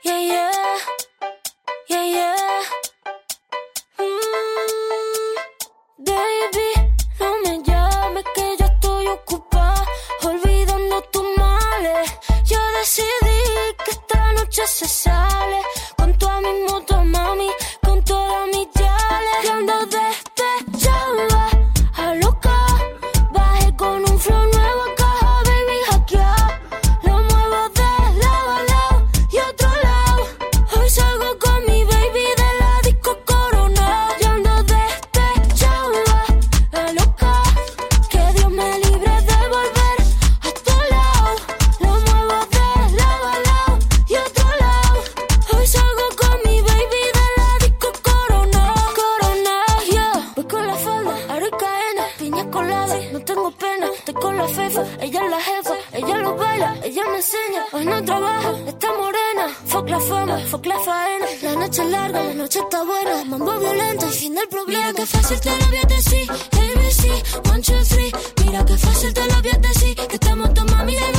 Yeah, yeah. Yeah, yeah. Baby, no me llames que ya estoy ocupada, olvidando tus males. Yo decidí que esta noche se sale con toda mi moto, mami, con todas mis yales. Y ando despechada, a loca, bajé con un flow nuevo a caja, baby, hackeado. Lo muevo de lado a lado y otro lado. Hoy salgo con mi baby de la disco Corona. Y ando despechada, a loca, que Dios me libre de volver a tu lado. Lo muevo de lado a lado y otro lado. Hoy salgo con mi baby de la disco Corona. Corona, yeah. Voy con la falda, aro y cadena, piña colada, no tengo pena. Estoy con la fefa, ella es la jefa, ella lo baila, ella me enseña. Hoy no trabaja, está morena. Fuck la fama, fuck la faena. La noche es larga, la noche está buena. Mambo violento y fin del problema. Mira que fácil te lo voy a decir, ABC, 1, 2, 3. Mira que fácil te lo voy a decir, que estamos tu mami de